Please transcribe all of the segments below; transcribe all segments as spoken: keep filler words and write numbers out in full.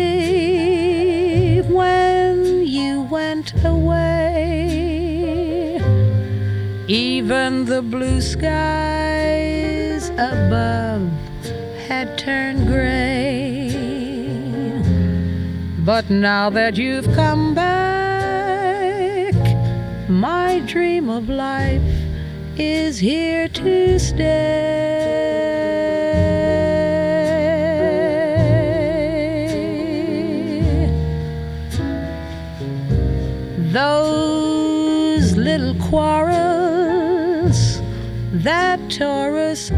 me when you went away. Even the blue skies above had turned gray. But now that you've come back, my dream of life is here to stay. Those little quarrels that tore us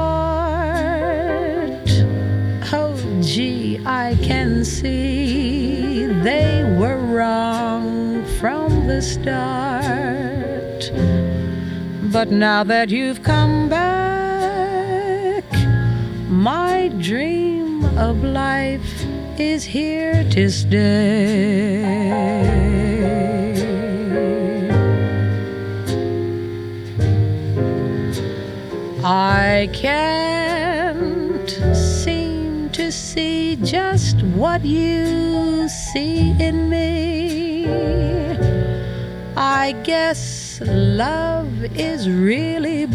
apart, oh gee, I can see they were wrong from the start. But now that you've come back, my dream of life is here to stay. I can't seem to see just what you see in me. I guess love is really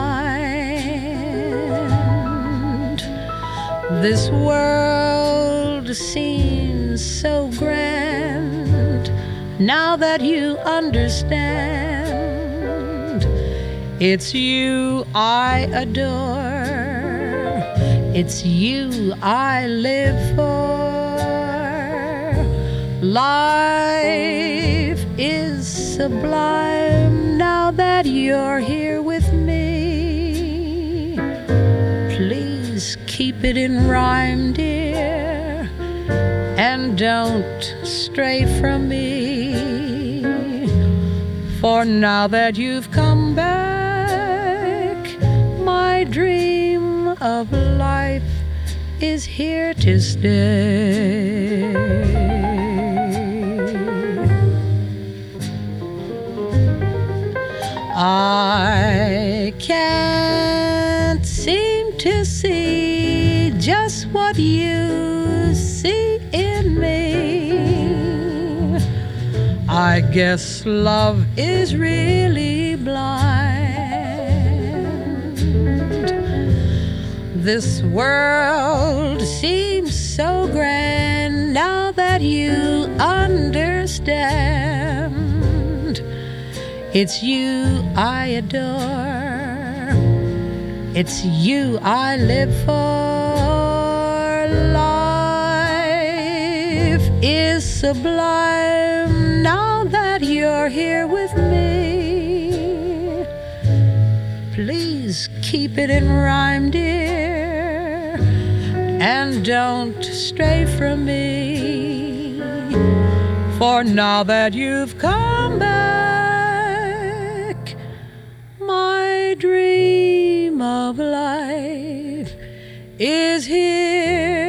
blind. This world seems so grand now that you understand. It's you I adore, it's you I live for. Life is sublime now that you're here with me. Please keep it in rhyme, dear, and don't stray from me. For now that you've come back, my dream of life is here to stay. I can't seem to see just what you see in me. I guess love is really blind. This world seems so grand now that you understand. It's you I adore, it's you I live for. Life is sublime now that you're here with me. Please keep it in rhyme, dear, and don't stray from me. For now that you've come back, my dream of life is here